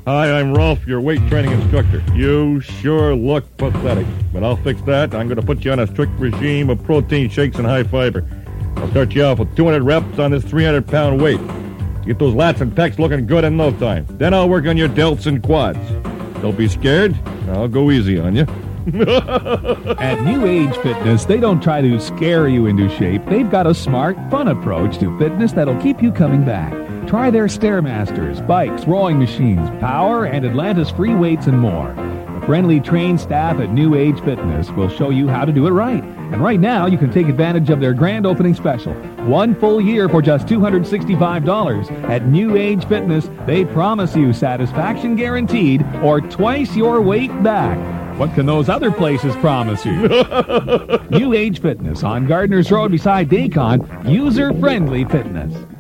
Hi, I'm Rolf, your weight training instructor. You sure look pathetic, but I'll fix that. I'm going to put you on a strict regime of protein shakes and high fiber. I'll start you off with 200 reps on this 300-pound weight. Get those lats and pecs looking good in no time. Then I'll work on your delts and quads. Don't be scared. I'll go easy on you. At New Age Fitness, they don't try to scare you into shape. They've got a smart, fun approach to fitness that'll keep you coming back. Try their Stairmasters, bikes, rowing machines, power, and Atlantis free weights and more. The friendly trained staff at New Age Fitness will show you how to do it right. And right now, you can take advantage of their grand opening special. 1 full year for just $265. At New Age Fitness, they promise you satisfaction guaranteed or twice your weight back. What can those other places promise you? New Age Fitness on Gardner's Road beside Dacon. User-friendly fitness.